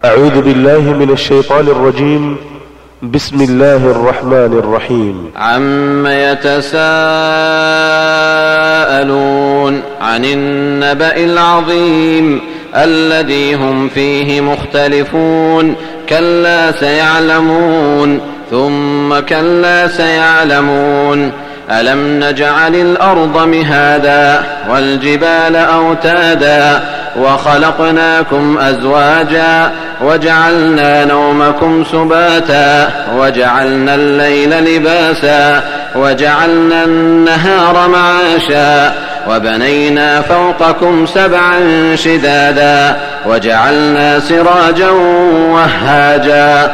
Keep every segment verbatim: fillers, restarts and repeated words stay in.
أعوذ بالله من الشيطان الرجيم. بسم الله الرحمن الرحيم. عم يتساءلون عن النبأ العظيم الذي هم فيه مختلفون كلا سيعلمون ثم كلا سيعلمون ألم نجعل الأرض مهادا والجبال أوتادا وخلقناكم أزواجا وجعلنا نومكم سباتا وجعلنا الليل لباسا وجعلنا النهار معاشا وبنينا فوقكم سبعا شدادا وجعلنا سراجا وهاجا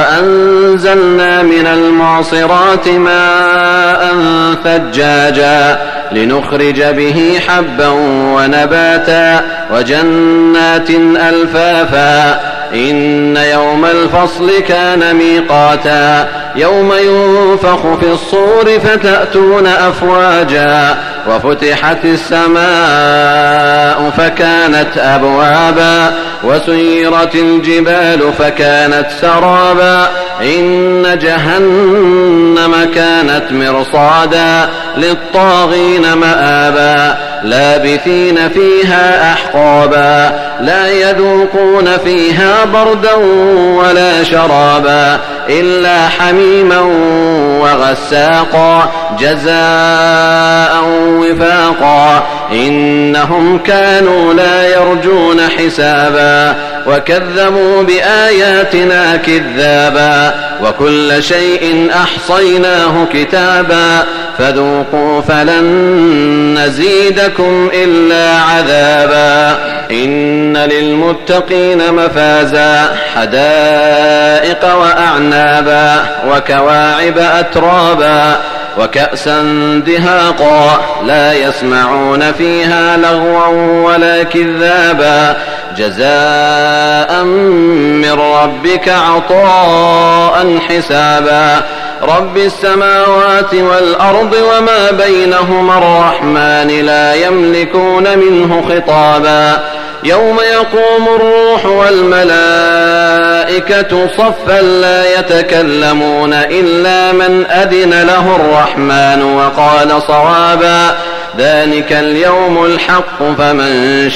وأنزلنا من المعصرات ماء ثجاجا لنخرج به حبا ونباتا وجنات ألفافا إن يوم الفصل كان ميقاتا يوم ينفخ في الصور فتأتون أفواجا وفتحت السماء فكانت أبوابا وسيرت الجبال فكانت سرابا إن جهنم كانت مرصادا للطاغين مآبا لابثين فيها أحقابا لا يذوقون فيها بردا ولا شرابا إلا حميما وغساقا جزاء وفاقا إنهم كانوا لا يرجون حسابا وكذبوا بآياتنا كذابا وكل شيء أحصيناه كتابا فذوقوا فلن نزيدكم إلا عذابا إن للمتقين مفازا حدائق وأعنابا وكواعب أترابا وكأسا دهاقا لا يسمعون فيها لغوا ولا كذابا جزاء من ربك عطاء حسابا رب السماوات والأرض وما بينهما الرحمن لا يملكون منه خطابا يوم يقوم الروح والملائكة صفا لا يتكلمون إلا من أذن له الرحمن وقال صوابا ذلك اليوم الحق فمن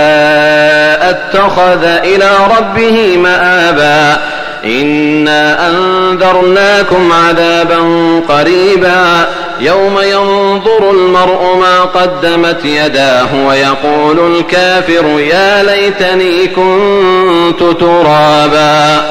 شاء اتخذ إلى ربه مآبا إنا أنذرناكم عذابا قريبا يوم ينظر المرء ما قدمت يداه ويقول الكافر يا ليتني كنت ترابا.